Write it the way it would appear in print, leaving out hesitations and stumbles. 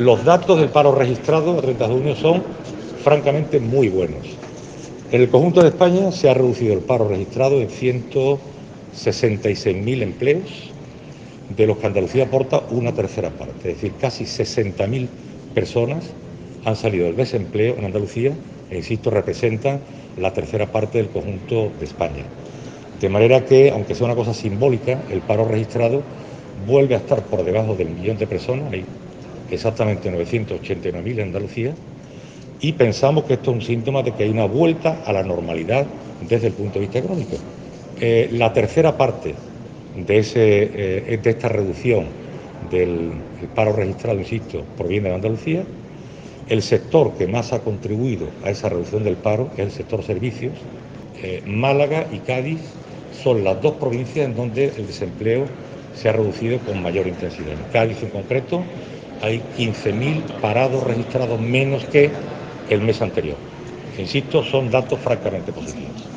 Los datos del paro registrado a 30 de junio son francamente muy buenos. En el conjunto de España se ha reducido el paro registrado en 166.000 empleos, de los que Andalucía aporta una tercera parte, es decir, casi 60.000 personas han salido del desempleo en Andalucía e, insisto, representan la tercera parte del conjunto de España. De manera que, aunque sea una cosa simbólica, el paro registrado vuelve a estar por debajo del 1.000.000 de personas, hay exactamente 989.000 en Andalucía, y pensamos que esto es un síntoma de que hay una vuelta a la normalidad desde el punto de vista económico. La tercera parte de esta reducción del paro registrado, insisto, proviene de Andalucía. El sector que más ha contribuido a esa reducción del paro es el sector servicios. Málaga y Cádiz son las dos provincias en donde el desempleo se ha reducido con mayor intensidad. En Cádiz en concreto hay 15.000 parados registrados menos que el mes anterior. Insisto, son datos francamente positivos.